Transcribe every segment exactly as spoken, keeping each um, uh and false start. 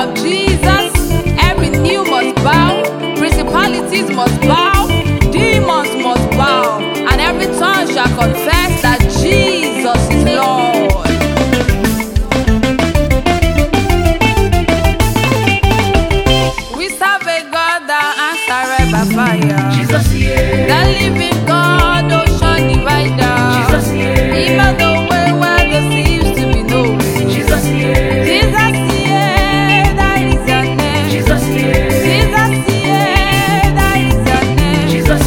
of Jesus, every knee must bow, principalities must bow, demons must bow, and every tongue shall confess that Jesus is Lord. We serve a God that answereth by fire. Jesus, yeah. The living God, ocean divider. Jesus, yeah. He made the way where there seems to be no way. Jesus, yeah. Jesus, yeah, that is your name. Jesus, yeah. Jesus, yeah, that is your name. Jesus,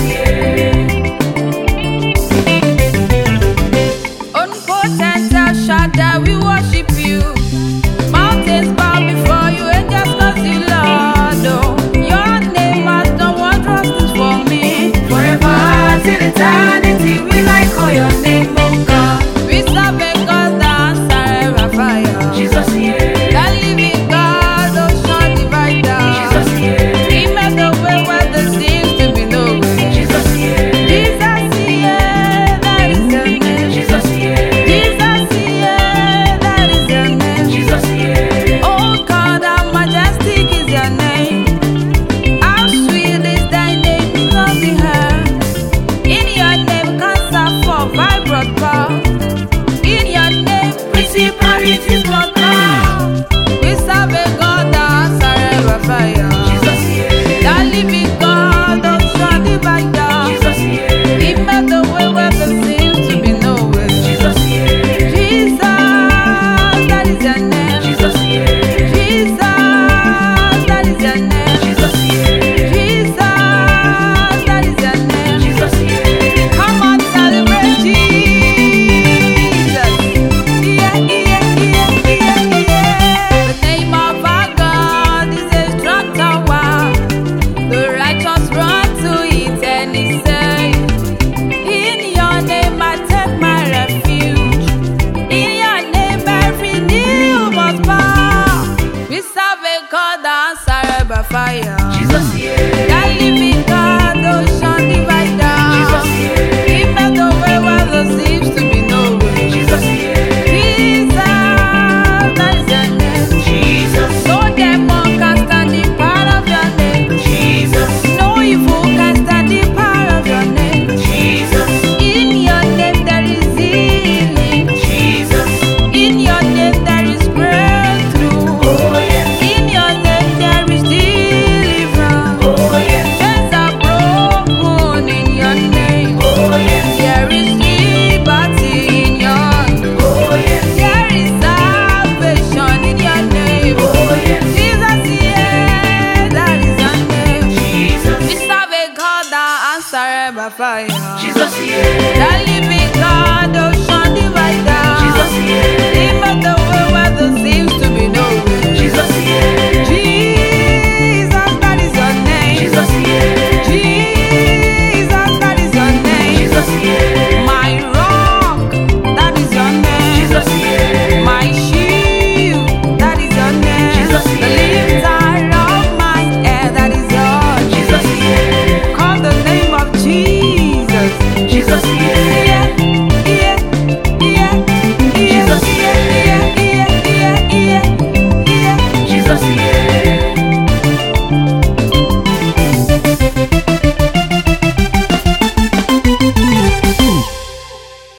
yeah. Omnipotent El Shaddai, we worship you. Mountains bow before you, angels cause you Lord. Oh, your name has done wondrous things for me. Forever till eternity, we like all your name, oh God. We serve a God that answers by fire. Jesus, yeah. The living God, ocean divider. Jesus, yeah. He made the way where there seems to be no way. Jesus, yeah. Jesus, yeah, that is your name. Jesus, yeah. Jesus, yeah, that is your name. Jesus, yeah. Oh God, how majestic is your name. How sweet is thy name in all the earth. In your name, cancer for vibrant power. In your name, Principality